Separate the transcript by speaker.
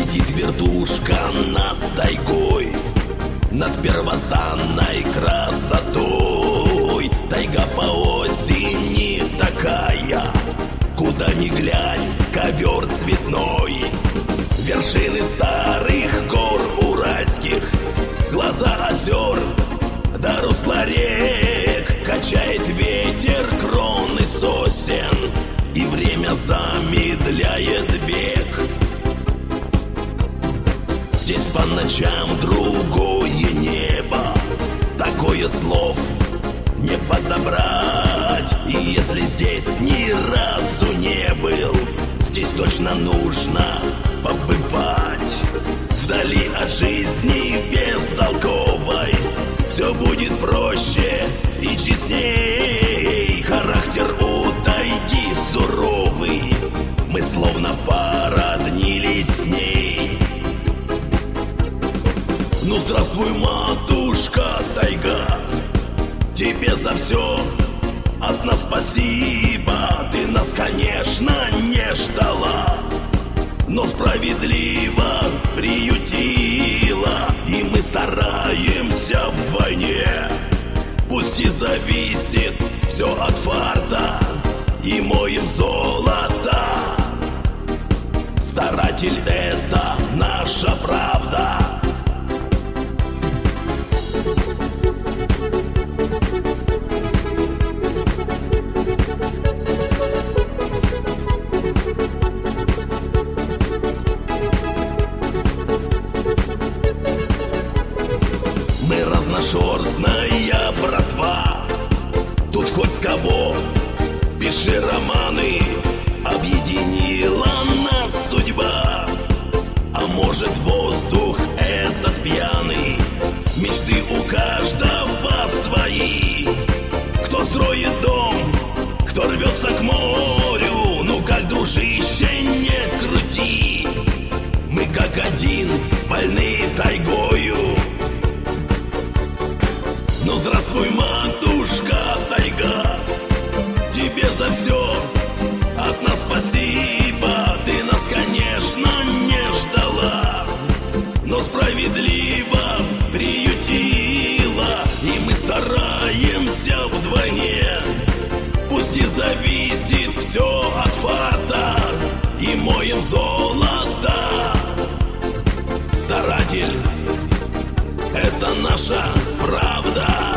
Speaker 1: Летит вертушка над тайгой, над первозданной красотой. Тайга по осени такая, куда ни глянь, ковер цветной. Вершины старых гор уральских, глаза озер до русла рек. Качает ветер кроны сосен, и время замедляет бег. Здесь по ночам другое небо, такое слов не подобрать. И если здесь ни разу не был, здесь точно нужно побывать. Вдали от жизни бестолковой все будет проще и честней. Характер у тайги суровый, мы словно породнились с ней. Ну здравствуй, матушка тайга, тебе за все от нас спасибо. Ты нас, конечно, не ждала, но справедливо приютила. И мы стараемся вдвойне, пусть и зависит все от фарта, и моем золото. Старатель — это наша правда. Мы разношерстная братва, тут хоть с кого пиши романы. Объединила нас судьба, а может воздух этот пьяный. Мечты у каждого свои, кто строит дом, кто рвется к морю. Ну как, дружище, не крути, мы как один больны тайгою. Ну здравствуй, матушка тайга, тебе за все от нас спасибо. Ты нас, конечно, не ждала, но справедливо приютила. И мы стараемся вдвойне, пусть и зависит все от фарта, и моем золото. Старатель — это наша правда.